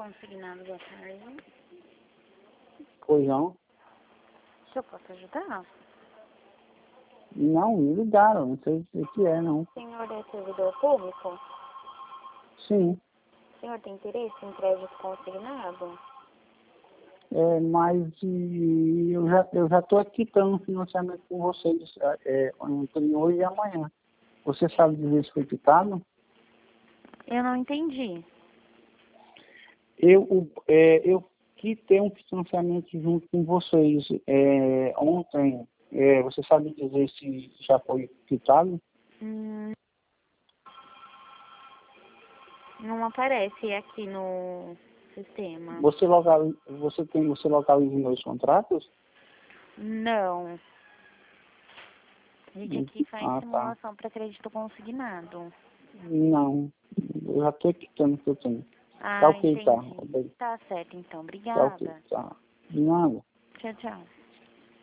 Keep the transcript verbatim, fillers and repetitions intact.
consignado, boa tarde. Pois não? Se eu posso ajudar? Não, me ligaram, não sei o que é, não. O senhor é servidor público? Sim, O senhor tem interesse em crédito consignado? é, mas e, eu já eu já estou quitando o financiamento com vocês é, entre hoje e amanhã. Você sabe dizer se foi quitado? Eu não entendi. Eu, o- é, eu quitei um financiamento junto com vocês é, ontem. É, você sabe dizer se já foi quitado? Hum, não aparece aqui no sistema. Você, local, você tem você localiza meus contratos? Não. A gente aqui faz Ah, tá. simulação para crédito consignado. Não, eu já estou quitando o que eu tenho. Tá Ah, ok, tá. entendi. Tá certo, então. Tá ok, Obrigada. tá. De nada. Tchau, tchau.